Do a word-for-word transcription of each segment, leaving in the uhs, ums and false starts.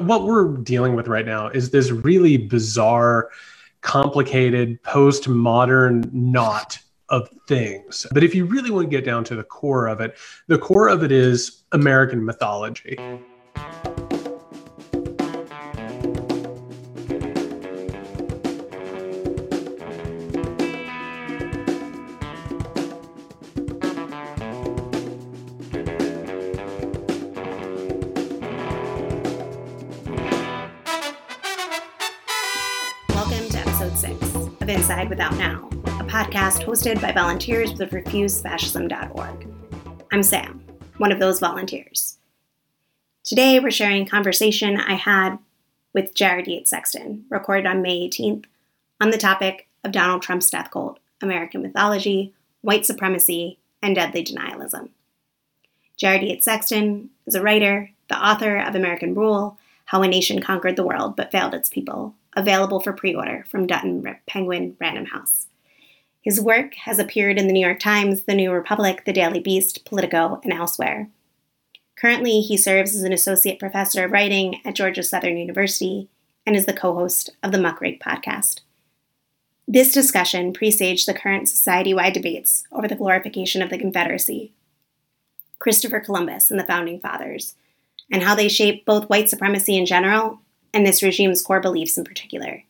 What we're dealing with right now is this really bizarre, complicated, postmodern knot of things. But if you really want to get down to the core of it, the core of it is American mythology. Of Inside Without Now, a podcast hosted by volunteers with refuse fascism dot org. I'm Sam, one of those volunteers. Today we're sharing a conversation I had with Jared Yates Sexton, recorded on May eighteenth, on the topic of Donald Trump's death cult, American mythology, white supremacy, and deadly denialism. Jared Yates Sexton is a writer, the author of American Rule, How a Nation Conquered the World but Failed Its People, available for pre-order from Dutton Penguin Random House. His work has appeared in the New York Times, The New Republic, The Daily Beast, Politico, and elsewhere. Currently, he serves as an associate professor of writing at Georgia Southern University and is the co-host of the Muckrake podcast. This discussion presaged the current society-wide debates over the glorification of the Confederacy, Christopher Columbus and the Founding Fathers, and how they shape both white supremacy in general and this regime's core beliefs in particular. I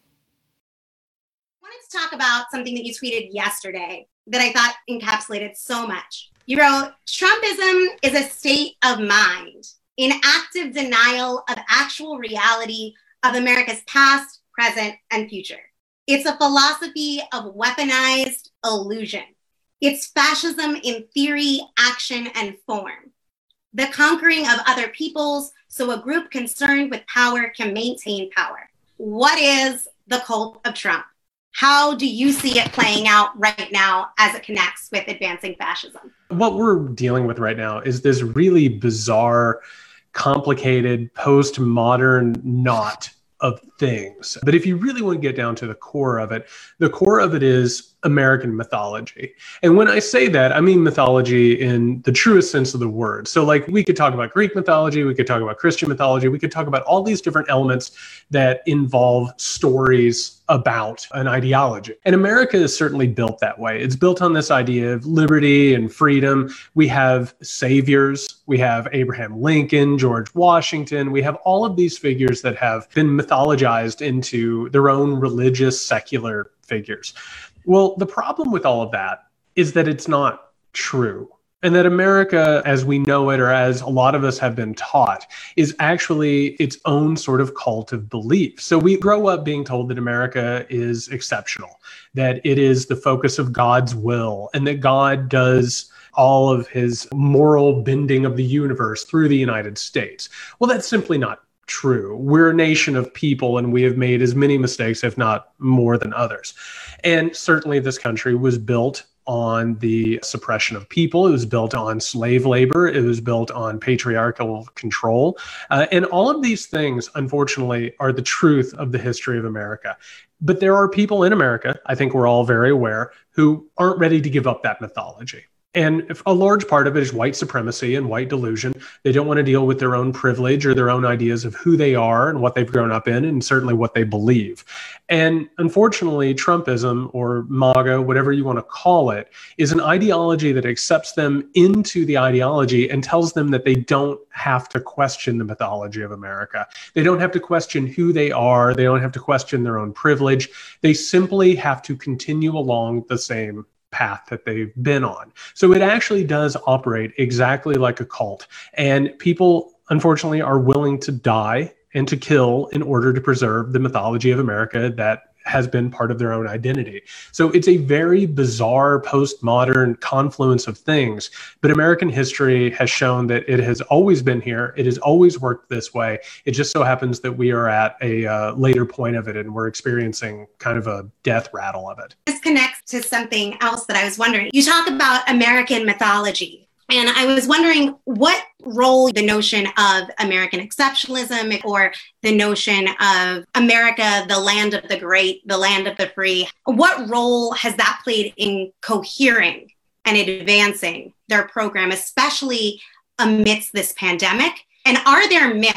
wanted to talk about something that you tweeted yesterday that I thought encapsulated so much. You wrote, "Trumpism is a state of mind in active denial of actual reality of America's past, present, and future. It's a philosophy of weaponized illusion. It's fascism in theory, action, and form. The conquering of other peoples so a group concerned with power can maintain power." What is the cult of Trump? How do you see it playing out right now as it connects with advancing fascism? What we're dealing with right now is this really bizarre, complicated, postmodern knot of things. But if you really want to get down to the core of it, the core of it is American mythology. And when I say that, I mean mythology in the truest sense of the word. So like we could talk about Greek mythology, we could talk about Christian mythology, we could talk about all these different elements that involve stories about an ideology. And America is certainly built that way. It's built on this idea of liberty and freedom. We have saviors. We have Abraham Lincoln, George Washington. We have all of these figures that have been mythologized into their own religious, secular figures. Well, the problem with all of that is that it's not true. And that America, as we know it, or as a lot of us have been taught, is actually its own sort of cult of belief. So we grow up being told that America is exceptional, that it is the focus of God's will, and that God does all of his moral bending of the universe through the United States. Well, that's simply not true. We're a nation of people, and we have made as many mistakes, if not more than others. And certainly this country was built on the suppression of people. It was built on slave labor. It was built on patriarchal control. Uh, and all of these things, unfortunately, are the truth of the history of America. But there are people in America, I think we're all very aware, who aren't ready to give up that mythology. And if a large part of it is white supremacy and white delusion. They don't want to deal with their own privilege or their own ideas of who they are and what they've grown up in, and certainly what they believe. And unfortunately, Trumpism, or MAGA, whatever you want to call it, is an ideology that accepts them into the ideology and tells them that they don't have to question the mythology of America. They don't have to question who they are. They don't have to question their own privilege. They simply have to continue along the same path that they've been on. So it actually does operate exactly like a cult. And people, unfortunately, are willing to die and to kill in order to preserve the mythology of America that has been part of their own identity. So it's a very bizarre postmodern confluence of things, but American history has shown that it has always been here. It has always worked this way. It just so happens that we are at a uh, later point of it, and we're experiencing kind of a death rattle of it. This connects to something else that I was wondering. You talk about American mythology. And I was wondering what role the notion of American exceptionalism, or the notion of America, the land of the great, the land of the free, what role has that played in cohering and advancing their program, especially amidst this pandemic? And are there myths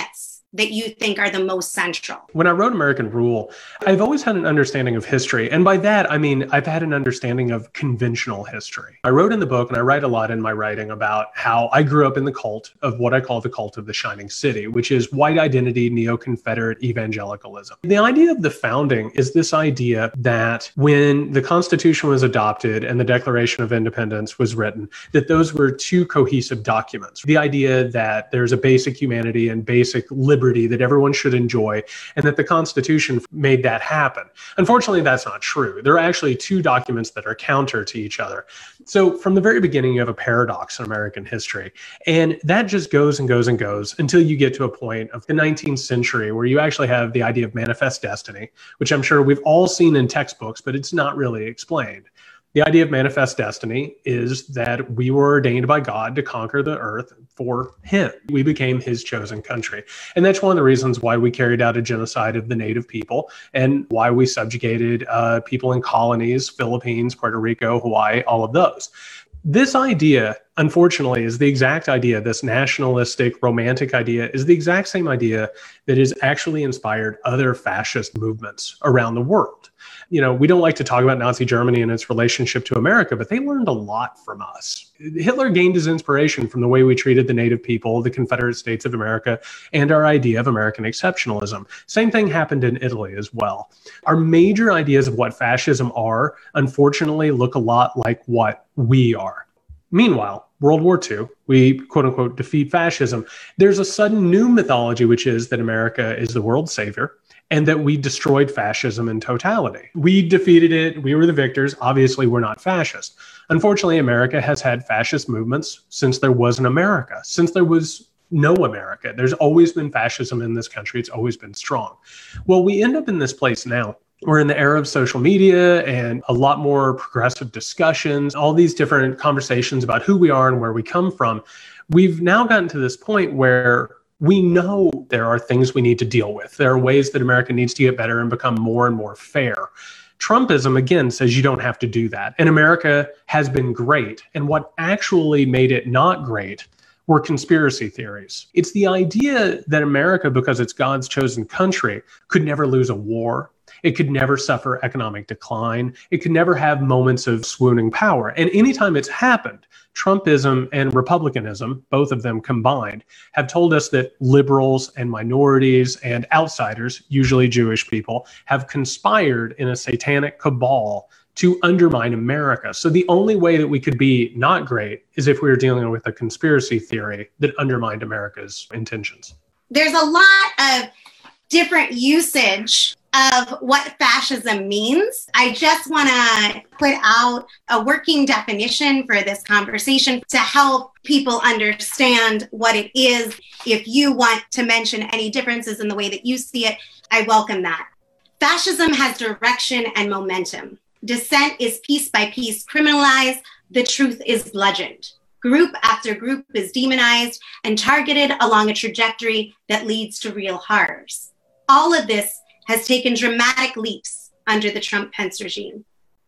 that you think are the most central? When I wrote American Rule, I've always had an understanding of history. And by that, I mean, I've had an understanding of conventional history. I wrote in the book, and I write a lot in my writing about how I grew up in the cult of what I call the cult of the Shining City, which is white identity, neo-Confederate evangelicalism. The idea of the founding is this idea that when the Constitution was adopted and the Declaration of Independence was written, that those were two cohesive documents. The idea that there's a basic humanity and basic liberty that everyone should enjoy, and that the Constitution made that happen. Unfortunately, that's not true. There are actually two documents that are counter to each other. So from the very beginning, you have a paradox in American history, and that just goes and goes and goes until you get to a point of the nineteenth century where you actually have the idea of manifest destiny, which I'm sure we've all seen in textbooks, but it's not really explained. The idea of manifest destiny is that we were ordained by God to conquer the earth for him. We became his chosen country. And that's one of the reasons why we carried out a genocide of the native people and why we subjugated uh, people in colonies, Philippines, Puerto Rico, Hawaii, all of those. This idea, unfortunately, is the exact idea, this nationalistic, romantic idea, is the exact same idea that has actually inspired other fascist movements around the world. You know, we don't like to talk about Nazi Germany and its relationship to America, but they learned a lot from us. Hitler gained his inspiration from the way we treated the native people, the Confederate States of America, and our idea of American exceptionalism. Same thing happened in Italy as well. Our major ideas of what fascism are, unfortunately, look a lot like what we are. Meanwhile, World War Two, we quote unquote defeat fascism. There's a sudden new mythology, which is that America is the world's savior and that we destroyed fascism in totality. We defeated it. We were the victors. Obviously, we're not fascist. Unfortunately, America has had fascist movements since there was an America, since there was no America. There's always been fascism in this country. It's always been strong. Well, we end up in this place now. We're in the era of social media and a lot more progressive discussions, all these different conversations about who we are and where we come from. We've now gotten to this point where we know there are things we need to deal with. There are ways that America needs to get better and become more and more fair. Trumpism, again, says you don't have to do that. And America has been great. And what actually made it not great were conspiracy theories. It's the idea that America, because it's God's chosen country, could never lose a war. It could never suffer economic decline. It could never have moments of swooning power. And anytime it's happened, Trumpism and Republicanism, both of them combined, have told us that liberals and minorities and outsiders, usually Jewish people, have conspired in a satanic cabal to undermine America. So the only way that we could be not great is if we were dealing with a conspiracy theory that undermined America's intentions. There's a lot of different usage of what fascism means. I just want to put out a working definition for this conversation to help people understand what it is. If you want to mention any differences in the way that you see it, I welcome that. Fascism has direction and momentum. Dissent is piece by piece criminalized. The truth is bludgeoned. Group after group is demonized and targeted along a trajectory that leads to real horrors. All of this has taken dramatic leaps under the Trump-Pence regime.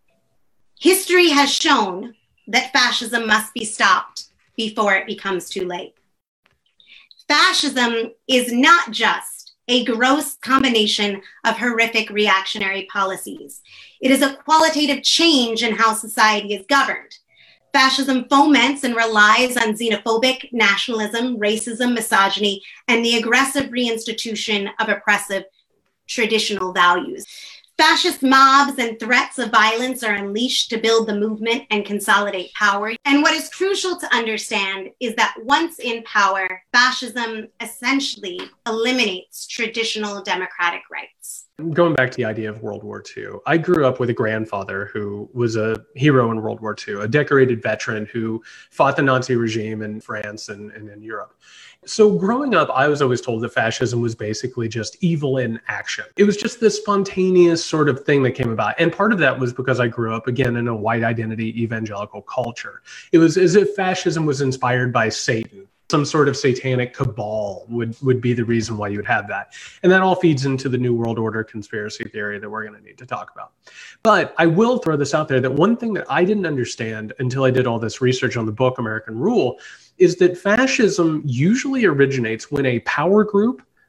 History has shown that fascism must be stopped before it becomes too late. Fascism is not just a gross combination of horrific reactionary policies. It is a qualitative change in how society is governed. Fascism foments and relies on xenophobic nationalism, racism, misogyny, and the aggressive reinstitution of oppressive traditional values. Fascist mobs and threats of violence are unleashed to build the movement and consolidate power. And what is crucial to understand is that once in power, fascism essentially eliminates traditional democratic rights. Going back to the idea of World War Two, I grew up with a grandfather who was a hero in World War Two, a decorated veteran who fought the Nazi regime in France and, and in Europe. So growing up, I was always told that fascism was basically just evil in action. It was just this spontaneous sort of thing that came about. And part of that was because I grew up, again, in a white identity evangelical culture. It was as if fascism was inspired by Satan. Some sort of satanic cabal would, would be the reason why you would have that. And that all feeds into the New World Order conspiracy theory that we're going to need to talk about. But I will throw this out there that one thing that I didn't understand until I did all this research on the book American Rule is that fascism usually originates when a power group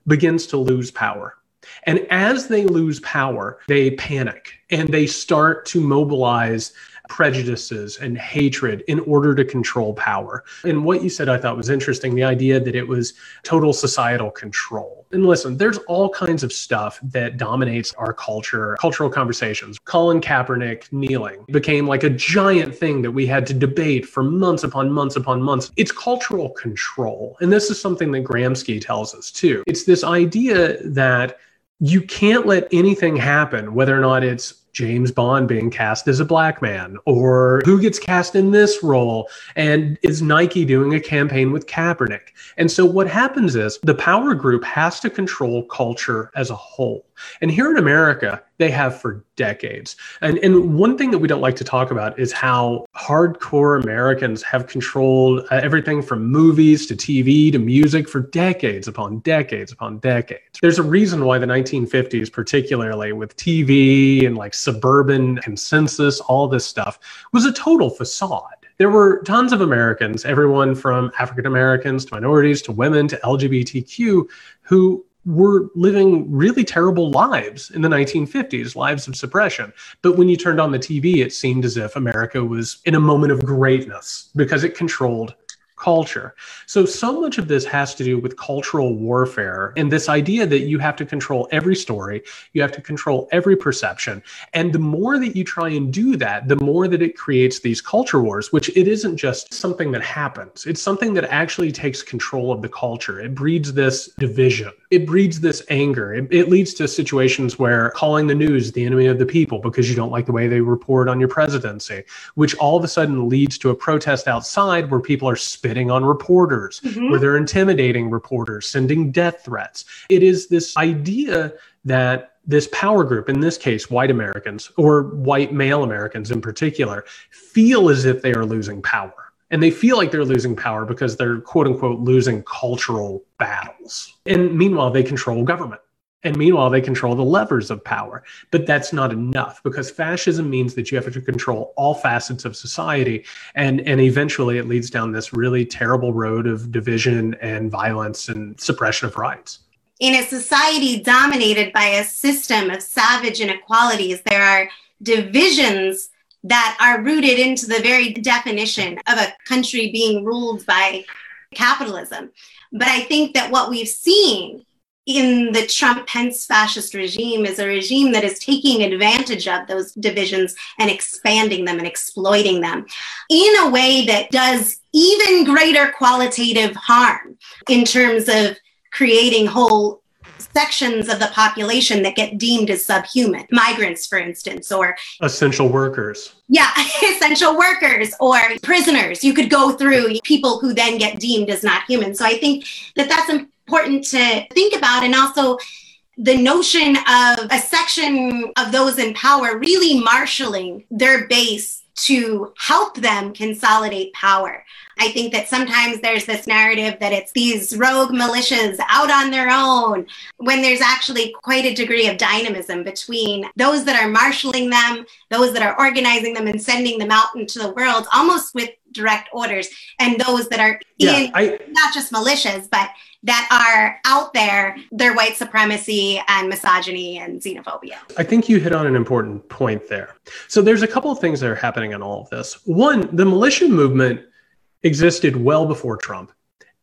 begins to lose power. And as they lose power, they panic and they start to mobilize prejudices and hatred in order to control power. And what you said I thought was interesting, the idea that it was total societal control. And listen, there's all kinds of stuff that dominates our culture, cultural conversations. Colin Kaepernick kneeling became like a giant thing that we had to debate for months upon months upon months. It's cultural control. And this is something that Gramsci tells us too. It's this idea that you can't let anything happen, whether or not it's James Bond being cast as a black man, or who gets cast in this role, and is Nike doing a campaign with Kaepernick? And so what happens is the power group has to control culture as a whole. And here in America, they have for decades. And, and one thing that we don't like to talk about is how hardcore Americans have controlled uh, everything from movies to T V to music for decades upon decades upon decades. There's a reason why the nineteen fifties, particularly with T V and like suburban consensus, all this stuff, was a total facade. There were tons of Americans, everyone from African Americans to minorities to women to L G B T Q, who were living really terrible lives in the nineteen fifties, lives of suppression. But when you turned on the T V, it seemed as if America was in a moment of greatness because it controlled culture. So, so much of this has to do with cultural warfare and this idea that you have to control every story, you have to control every perception. And the more that you try and do that, the more that it creates these culture wars, which it isn't just something that happens. It's something that actually takes control of the culture. It breeds this division. It breeds this anger. It, it leads to situations where calling the news the enemy of the people because you don't like the way they report on your presidency, which all of a sudden leads to a protest outside where people are spitting on reporters, mm-hmm. where they're intimidating reporters, sending death threats. It is this idea that this power group, in this case, white Americans, or white male Americans in particular, feel as if they are losing power. And they feel like they're losing power because they're, quote unquote, losing cultural battles. And meanwhile, they control government. And meanwhile, they control the levers of power. But that's not enough, because fascism means that you have to control all facets of society. And, and eventually it leads down this really terrible road of division and violence and suppression of rights. In a society dominated by a system of savage inequalities, there are divisions that are rooted into the very definition of a country being ruled by capitalism. But I think that what we've seen in the Trump-Pence fascist regime is a regime that is taking advantage of those divisions and expanding them and exploiting them in a way that does even greater qualitative harm in terms of creating whole sections of the population that get deemed as subhuman. Migrants, for instance, or essential workers. Yeah, essential workers or prisoners. You could go through people who then get deemed as not human. So I think that that's important to think about. And also the notion of a section of those in power really marshaling their base to help them consolidate power. I think that sometimes there's this narrative that it's these rogue militias out on their own, when there's actually quite a degree of dynamism between those that are marshaling them, those that are organizing them and sending them out into the world, almost with direct orders, and those that are yeah, in I, not just militias, but that are out there, their white supremacy and misogyny and xenophobia. I think you hit on an important point there. So there's a couple of things that are happening in all of this. One, the militia movement existed well before Trump.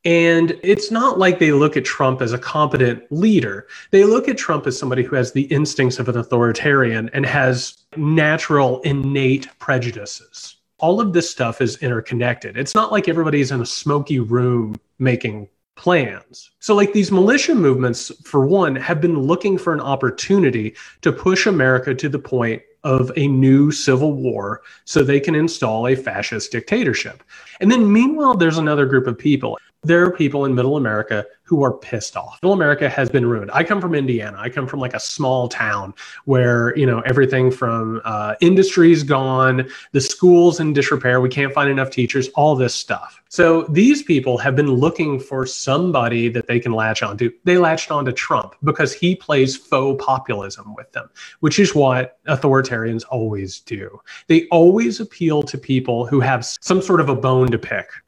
And it's not like they look at Trump as a competent leader. They look at Trump as somebody who has the instincts of an authoritarian and has natural, innate prejudices. All of this stuff is interconnected. It's not like everybody's in a smoky room making plans. So like these militia movements, for one, have been looking for an opportunity to push America to the point of a new civil war so they can install a fascist dictatorship. And then meanwhile, there's another group of people. There are people in middle America who are pissed off. Middle America has been ruined. I come from Indiana. I come from like a small town where, you know, everything from uh, industry's gone, the school's in disrepair, we can't find enough teachers, all this stuff. So these people have been looking for somebody that they can latch onto. They latched onto Trump because he plays faux populism with them, which is what authoritarians always do. They always appeal to people who have some sort of a bone to pick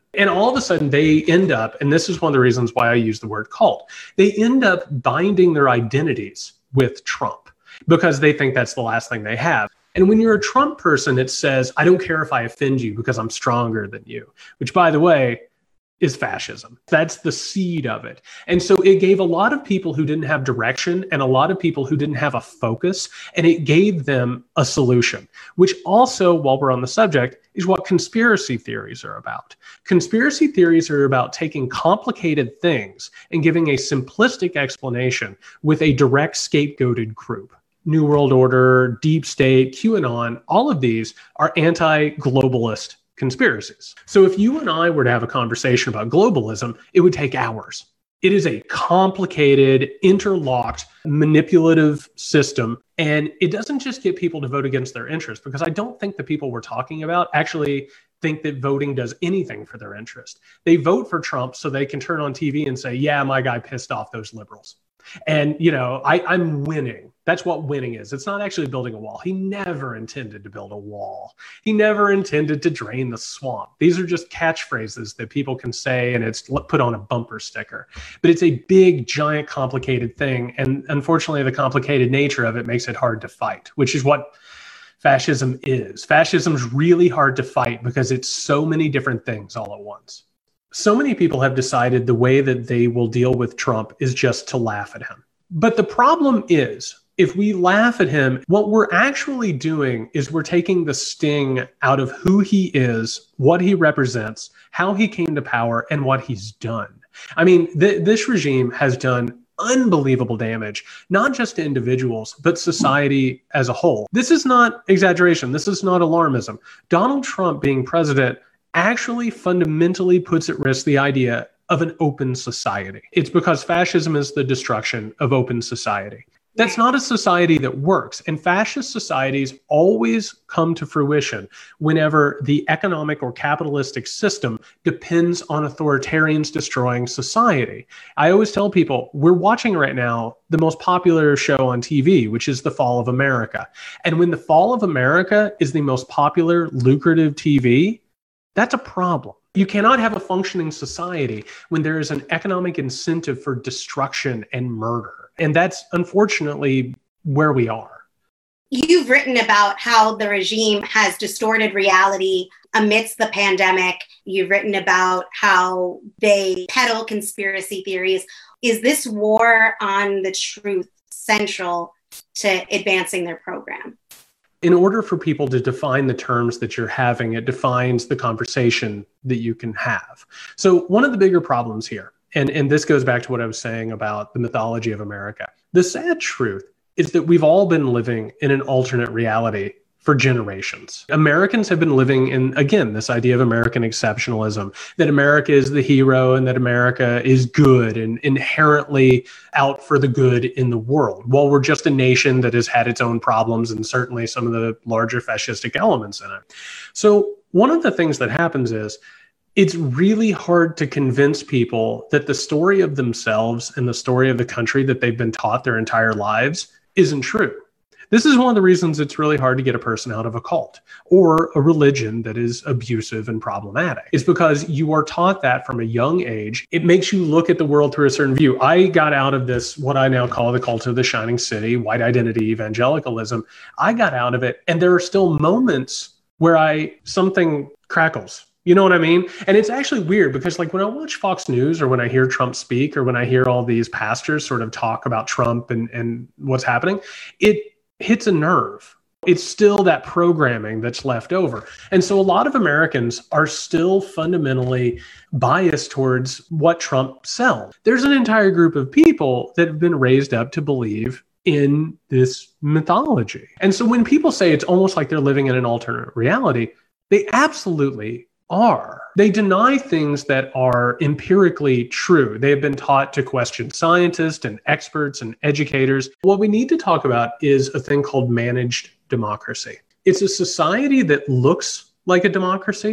And all of a sudden they end up, and this is one of the reasons why I use the word cult, they end up binding their identities with Trump because they think that's the last thing they have. And when you're a Trump person, it says, I don't care if I offend you because I'm stronger than you, which, by the way, is fascism. That's the seed of it. And so it gave a lot of people who didn't have direction and a lot of people who didn't have a focus, and it gave them a solution, which also, while we're on the subject, is what conspiracy theories are about. Conspiracy theories are about taking complicated things and giving a simplistic explanation with a direct scapegoated group. New World Order, Deep State, QAnon, all of these are anti-globalist conspiracies. So if you and I were to have a conversation about globalism, it would take hours. It is a complicated, interlocked, manipulative system. And it doesn't just get people to vote against their interests, because I don't think the people we're talking about actually think that voting does anything for their interest. They vote for Trump so they can turn on T V and say, yeah, my guy pissed off those liberals. And, you know, I, I'm winning. That's what winning is. It's not actually building a wall. He never intended to build a wall. He never intended to drain the swamp. These are just catchphrases that people can say, and it's put on a bumper sticker. But it's a big, giant, complicated thing. And unfortunately, the complicated nature of it makes it hard to fight, which is what fascism is. Fascism is really hard to fight because it's so many different things all at once. So many people have decided the way that they will deal with Trump is just to laugh at him. But the problem is, if we laugh at him, what we're actually doing is we're taking the sting out of who he is, what he represents, how he came to power, and what he's done. I mean, th- this regime has done unbelievable damage, not just to individuals, but society as a whole. This is not exaggeration. This is not alarmism. Donald Trump being president actually fundamentally puts at risk the idea of an open society. It's because fascism is the destruction of open society. That's not a society that works. And fascist societies always come to fruition whenever the economic or capitalistic system depends on authoritarians destroying society. I always tell people, we're watching right now the most popular show on T V, which is The Fall of America. And when The Fall of America is the most popular, lucrative T V, that's a problem. You cannot have a functioning society when there is an economic incentive for destruction and murder. And that's unfortunately where we are. You've written about how the regime has distorted reality amidst the pandemic. You've written about how they peddle conspiracy theories. Is this war on the truth central to advancing their program? In order for people to define the terms that you're having, it defines the conversation that you can have. So one of the bigger problems here, and, and this goes back to what I was saying about the mythology of America. The sad truth is that we've all been living in an alternate reality for generations. Americans have been living in, again, this idea of American exceptionalism, that America is the hero and that America is good and inherently out for the good in the world, while we're just a nation that has had its own problems and certainly some of the larger fascistic elements in it. So one of the things that happens is it's really hard to convince people that the story of themselves and the story of the country that they've been taught their entire lives isn't true. This is one of the reasons it's really hard to get a person out of a cult or a religion that is abusive and problematic. It's because you are taught that from a young age. It makes you look at the world through a certain view. I got out of this, what I now call the cult of the shining city, white identity evangelicalism. I got out of it, and there are still moments where I something crackles. You know what I mean? And it's actually weird because, like, when I watch Fox News or when I hear Trump speak or when I hear all these pastors sort of talk about Trump and, and what's happening, it hits a nerve. It's still that programming that's left over. And so a lot of Americans are still fundamentally biased towards what Trump sells. There's an entire group of people that have been raised up to believe in this mythology. And so when people say it's almost like they're living in an alternate reality, they absolutely are. They deny things that are empirically true. They have been taught to question scientists and experts and educators. What we need to talk about is a thing called managed democracy. It's a society that looks like a democracy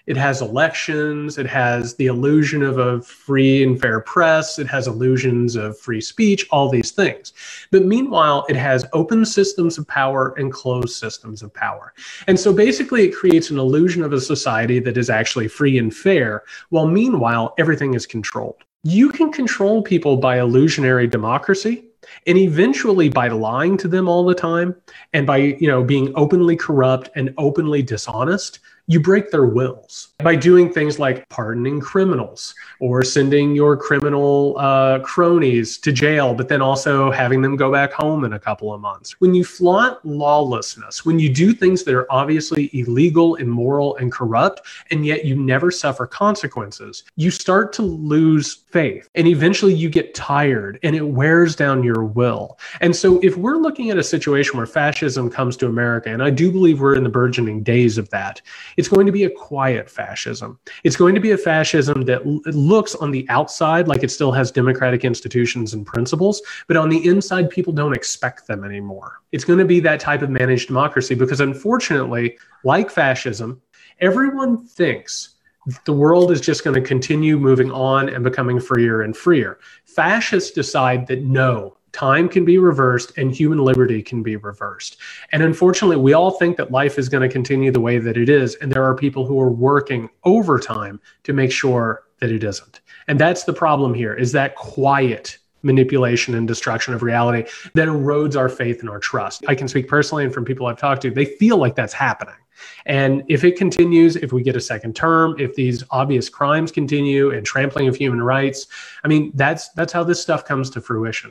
It has elections. It has the illusion of a free and fair press. It has illusions of free speech, all these things. But meanwhile, it has open systems of power and closed systems of power. And so basically it creates an illusion of a society that is actually free and fair, while meanwhile, everything is controlled. You can control people by illusionary democracy, and eventually by lying to them all the time and by, you know, being openly corrupt and openly dishonest, you break their wills by doing things like pardoning criminals or sending your criminal uh, cronies to jail, but then also having them go back home in a couple of months. When you flaunt lawlessness, when you do things that are obviously illegal, immoral, and corrupt, and yet you never suffer consequences, you start to lose faith. And eventually you get tired and it wears down your will. And so if we're looking at a situation where fascism comes to America, and I do believe we're in the burgeoning days of that, it's going to be a quiet fascism. It's going to be a fascism that l- looks on the outside like it still has democratic institutions and principles, but on the inside, people don't expect them anymore. It's going to be that type of managed democracy because unfortunately, like fascism, everyone thinks the world is just going to continue moving on and becoming freer and freer. Fascists decide that no, time can be reversed and human liberty can be reversed. And unfortunately, we all think that life is going to continue the way that it is. And there are people who are working overtime to make sure that it isn't. And that's the problem here, is that quiet manipulation and destruction of reality that erodes our faith and our trust. I can speak personally, and from people I've talked to, they feel like that's happening. And if it continues, if we get a second term, if these obvious crimes continue and trampling of human rights, I mean, that's that's how this stuff comes to fruition.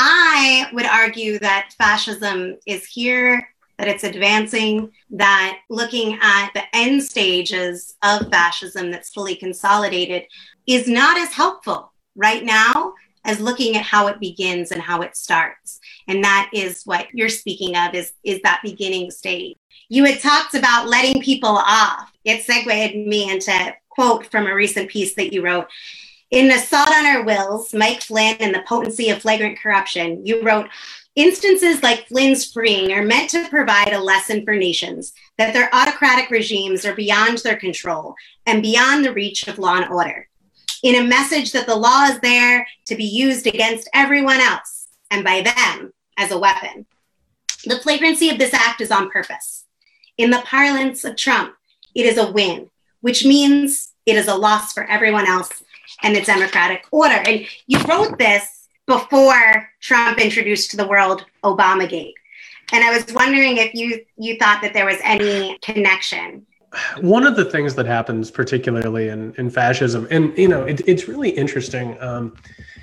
I would argue that fascism is here, that it's advancing, that looking at the end stages of fascism that's fully consolidated is not as helpful right now as looking at how it begins and how it starts. And that is what you're speaking of, is, is that beginning stage. You had talked about letting people off. It segued me into a quote from a recent piece that you wrote. In Assault on Our Wills, Mike Flynn and the Potency of Flagrant Corruption, you wrote, instances like Flynn's freeing are meant to provide a lesson for nations that their autocratic regimes are beyond their control and beyond the reach of law and order. In a message that the law is there to be used against everyone else and by them as a weapon. The flagrancy of this act is on purpose. In the parlance of Trump, it is a win, which means it is a loss for everyone else and the democratic order. And you wrote this before Trump introduced to the world Obamagate. And I was wondering if you, you thought that there was any connection. One of the things that happens particularly in, in fascism, and, you know, it, it's really interesting. Um,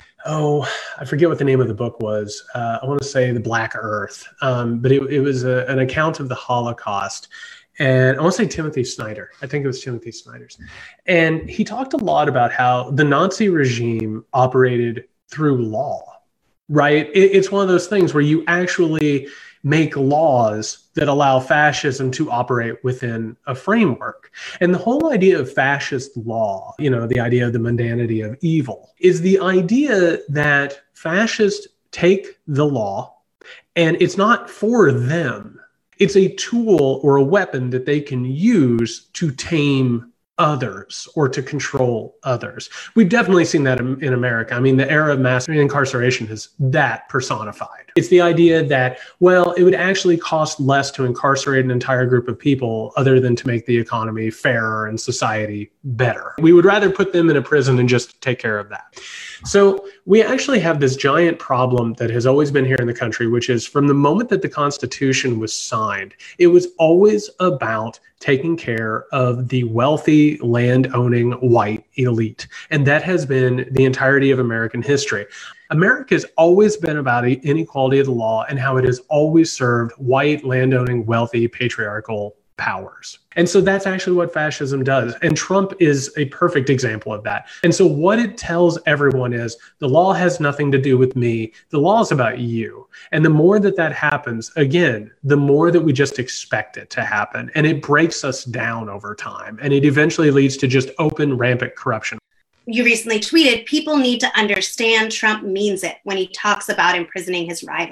oh, I forget what the name of the book was. Uh, I want to say The Black Earth, um, but it, it was a, an account of the Holocaust. And I want to say Timothy Snyder. I think it was Timothy Snyder's. And he talked a lot about how the Nazi regime operated through law, right? It, it's one of those things where you actually make laws that allow fascism to operate within a framework. And the whole idea of fascist law, you know, the idea of the mundanity of evil, is the idea that fascists take the law and it's not for them. It's a tool or a weapon that they can use to tame others or to control others. We've definitely seen that in, in America. I mean, the era of mass incarceration is that personified. It's the idea that, well, it would actually cost less to incarcerate an entire group of people other than to make the economy fairer and society better. We would rather put them in a prison and just take care of that. So we actually have this giant problem that has always been here in the country, which is from the moment that the Constitution was signed, it was always about taking care of the wealthy, land-owning white elite. And that has been the entirety of American history. America has always been about inequality of the law and how it has always served white, land-owning, wealthy, patriarchal powers. And so that's actually what fascism does. And Trump is a perfect example of that. And so what it tells everyone is the law has nothing to do with me. The law is about you. And the more that that happens, again, the more that we just expect it to happen. And it breaks us down over time. And it eventually leads to just open, rampant corruption. You recently tweeted, people need to understand Trump means it when he talks about imprisoning his rivals.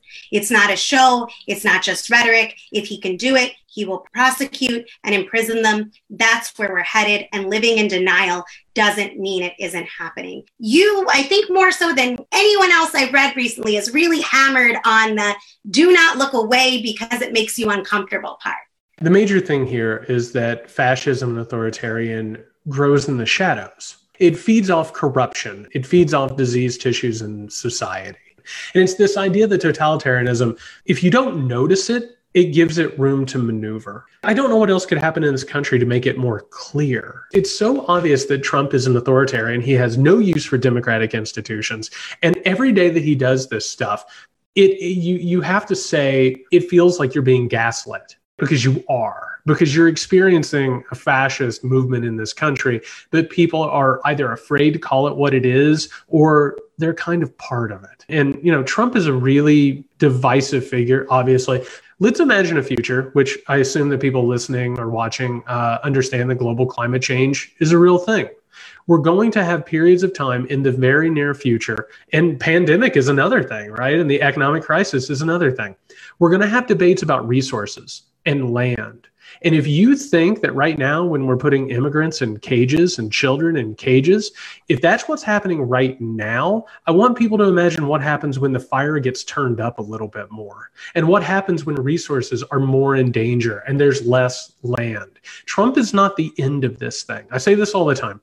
It's not a show. It's not just rhetoric. If he can do it, he will prosecute and imprison them. That's where we're headed. And living in denial doesn't mean it isn't happening. You, I think more so than anyone else I've read recently, has really hammered on the do not look away because it makes you uncomfortable part. The major thing here is that fascism and authoritarian grows in the shadows. It feeds off corruption. It feeds off diseased tissues in society. And it's this idea that totalitarianism, if you don't notice it, it gives it room to maneuver. I don't know what else could happen in this country to make it more clear. It's so obvious that Trump is an authoritarian. He has no use for democratic institutions. And every day that he does this stuff, it, it you you have to say it feels like you're being gaslit. Because you are, because you're experiencing a fascist movement in this country that people are either afraid to call it what it is or they're kind of part of it. And, you know, Trump is a really divisive figure, obviously. Let's imagine a future, which I assume that people listening or watching uh, understand that global climate change is a real thing. We're going to have periods of time in the very near future, and pandemic is another thing, right? And the economic crisis is another thing. We're going to have debates about resources and land. And if you think that right now, when we're putting immigrants in cages and children in cages, if that's what's happening right now, I want people to imagine what happens when the fire gets turned up a little bit more, and what happens when resources are more in danger and there's less land. Trump is not the end of this thing. I say this all the time.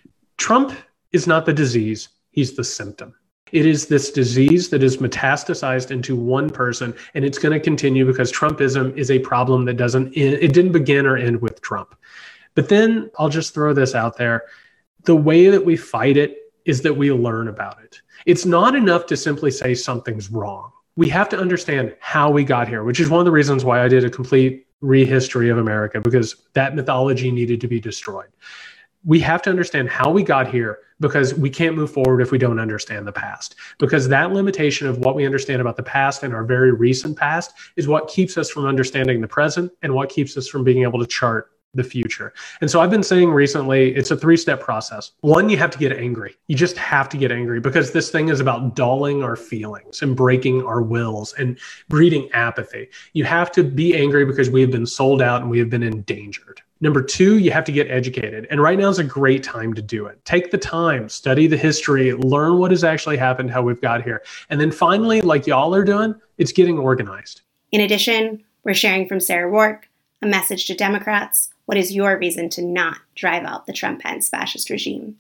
Trump is not the disease, he's the symptom. It is this disease that is metastasized into one person, and it's going to continue because Trumpism is a problem that doesn't, it didn't begin or end with Trump. But then I'll just throw this out there. The way that we fight it is that we learn about it. It's not enough to simply say something's wrong. We have to understand how we got here, which is one of the reasons why I did a complete rehistory of America, because that mythology needed to be destroyed. We have to understand how we got here, because we can't move forward if we don't understand the past. Because that limitation of what we understand about the past and our very recent past is what keeps us from understanding the present and what keeps us from being able to chart the future. And so I've been saying recently, it's a three-step process. One, you have to get angry. You just have to get angry, because this thing is about dulling our feelings and breaking our wills and breeding apathy. You have to be angry because we have been sold out and we have been endangered. Number two, you have to get educated. And right now is a great time to do it. Take the time, study the history, learn what has actually happened, how we've got here. And then finally, like y'all are doing, it's getting organized. In addition, we're sharing from Sarah Rourke a message to Democrats. What is your reason to not drive out the Trump-Pence fascist regime?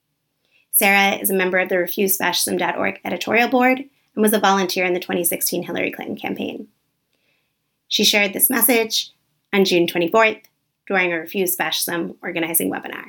Sarah is a member of the refuse fascism dot org editorial board and was a volunteer in the twenty sixteen Hillary Clinton campaign. She shared this message on June twenty-fourth during a Refuse Fascism organizing webinar.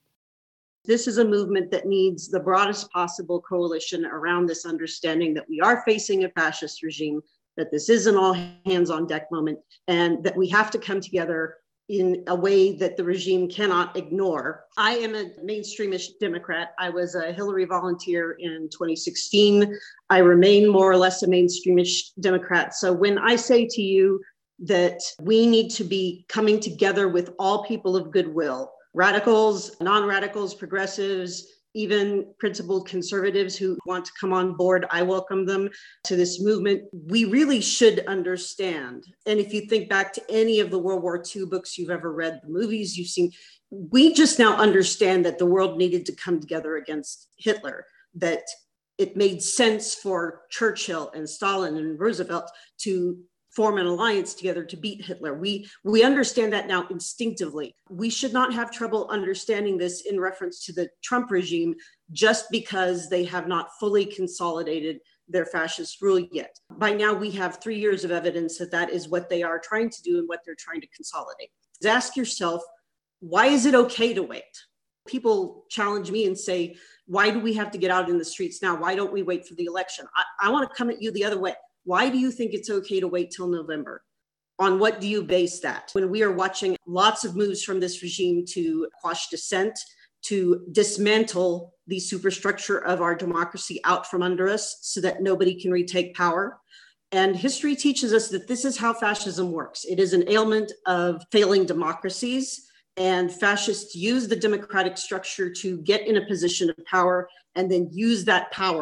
This is a movement that needs the broadest possible coalition around this understanding that we are facing a fascist regime, that this is an all hands on deck moment, and that we have to come together in a way that the regime cannot ignore. I am a mainstreamish Democrat. I was a Hillary volunteer in twenty sixteen. I remain more or less a mainstreamish Democrat. So when I say to you that we need to be coming together with all people of goodwill, radicals, non-radicals, progressives, even principled conservatives who want to come on board, I welcome them to this movement. We really should understand. And if you think back to any of the World War Two books you've ever read, the movies you've seen, we just now understand that the world needed to come together against Hitler, that it made sense for Churchill and Stalin and Roosevelt to form an alliance together to beat Hitler. We, we understand that now instinctively. We should not have trouble understanding this in reference to the Trump regime just because they have not fully consolidated their fascist rule yet. By now, we have three years of evidence that that is what they are trying to do and what they're trying to consolidate. Ask yourself, why is it okay to wait? People challenge me and say, why do we have to get out in the streets now? Why don't we wait for the election? I, I want to come at you the other way. Why do you think it's okay to wait till November? On what do you base that? When we are watching lots of moves from this regime to quash dissent, to dismantle the superstructure of our democracy out from under us so that nobody can retake power. And history teaches us that this is how fascism works. It is an ailment of failing democracies, and fascists use the democratic structure to get in a position of power and then use that power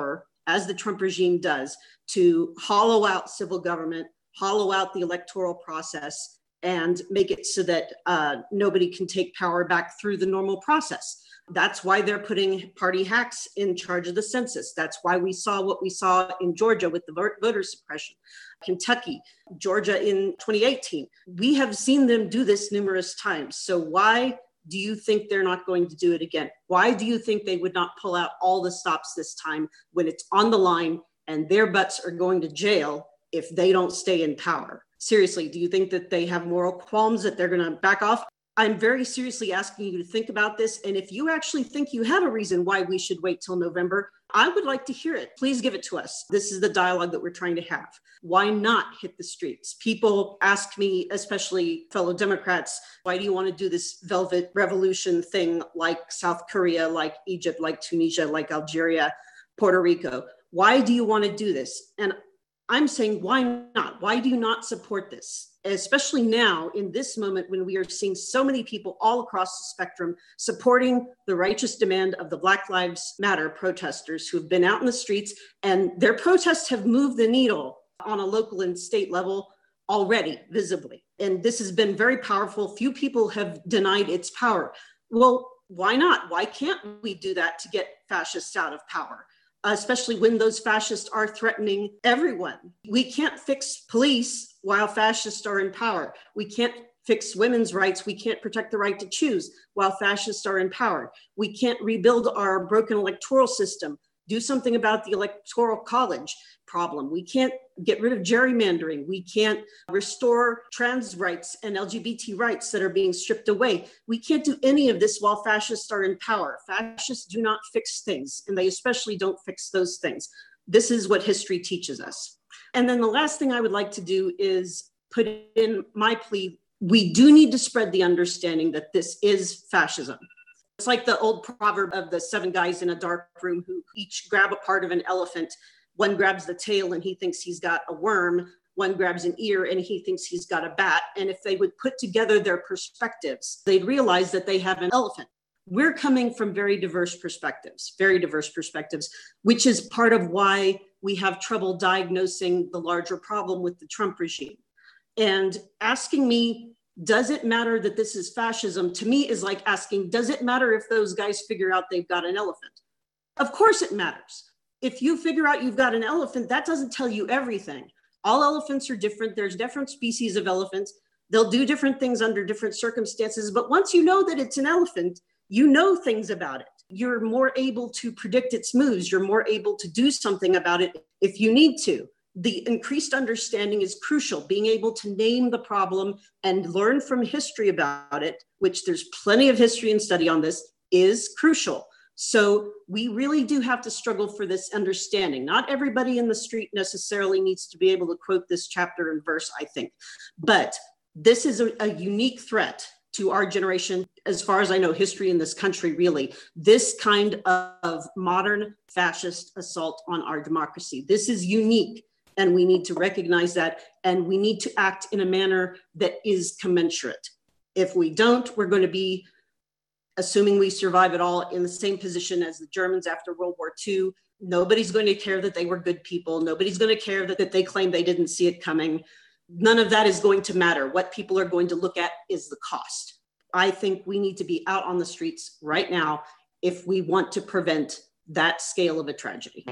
as the Trump regime does, to hollow out civil government, hollow out the electoral process, and make it so that uh, nobody can take power back through the normal process. That's why they're putting party hacks in charge of the census. That's why we saw what we saw in Georgia with the voter suppression, Kentucky, Georgia in twenty eighteen. We have seen them do this numerous times. So why do you think they're not going to do it again? Why do you think they would not pull out all the stops this time when it's on the line and their butts are going to jail if they don't stay in power? Seriously, do you think that they have moral qualms that they're going to back off? I'm very seriously asking you to think about this. And if you actually think you have a reason why we should wait till November, I would like to hear it. Please give it to us. This is the dialogue that we're trying to have. Why not hit the streets? People ask me, especially fellow Democrats, why do you want to do this velvet revolution thing like South Korea, like Egypt, like Tunisia, like Algeria, Puerto Rico? Why do you want to do this? And I'm saying, why not? Why do you not support this? Especially now in this moment when we are seeing so many people all across the spectrum supporting the righteous demand of the Black Lives Matter protesters who have been out in the streets, and their protests have moved the needle on a local and state level already visibly. And this has been very powerful. Few people have denied its power. Well, why not? Why can't we do that to get fascists out of power? Especially when those fascists are threatening everyone. We can't fix police while fascists are in power. We can't fix women's rights. We can't protect the right to choose while fascists are in power. We can't rebuild our broken electoral system, do something about the electoral college problem. We can't get rid of gerrymandering. We can't restore trans rights and L G B T rights that are being stripped away. We can't do any of this while fascists are in power. Fascists do not fix things, and they especially don't fix those things. This is what history teaches us. And then the last thing I would like to do is put in my plea. We do need to spread the understanding that this is fascism. It's like the old proverb of the seven guys in a dark room who each grab a part of an elephant. One grabs the tail and he thinks he's got a worm. One grabs an ear and he thinks he's got a bat. And if they would put together their perspectives, they'd realize that they have an elephant. We're coming from very diverse perspectives, very diverse perspectives, which is part of why we have trouble diagnosing the larger problem with the Trump regime. And asking me, does it matter that this is fascism? To me is like asking, does it matter if those guys figure out they've got an elephant? Of course it matters. If you figure out you've got an elephant, that doesn't tell you everything. All elephants are different. There's different species of elephants. They'll do different things under different circumstances. But once you know that it's an elephant, you know things about it. You're more able to predict its moves. You're more able to do something about it if you need to. The increased understanding is crucial. Being able to name the problem and learn from history about it, which there's plenty of history and study on this, is crucial. So we really do have to struggle for this understanding. Not everybody in the street necessarily needs to be able to quote this chapter and verse, I think. But this is a, a unique threat to our generation, as far as I know, history in this country, really. This kind of modern fascist assault on our democracy. This is unique, and we need to recognize that, and we need to act in a manner that is commensurate. If we don't, we're going to be, assuming we survive it all, in the same position as the Germans after World War Two. Nobody's going to care that they were good people. Nobody's going to care that, that they claim they didn't see it coming. None of that is going to matter. What people are going to look at is the cost. I think we need to be out on the streets right now if we want to prevent that scale of a tragedy.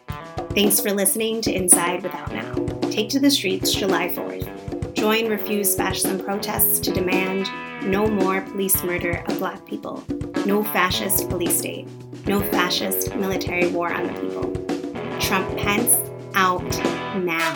Thanks for listening to Inside Without Now. Take to the streets July fourth. Join Refuse Fascism protests to demand no more police murder of Black people, no fascist police state, no fascist military war on the people. Trump Pence out now.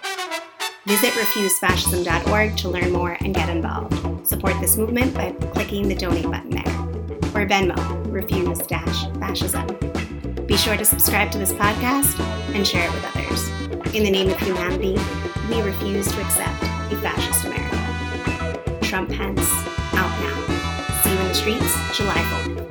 Visit refuse fascism dot org to learn more and get involved. Support this movement by clicking the donate button there. Or Venmo, refuse fascism. Be sure to subscribe to this podcast and share it with others. In the name of humanity, we refuse to accept a fascist America. Trump Pence out now. See you in the streets July fourth.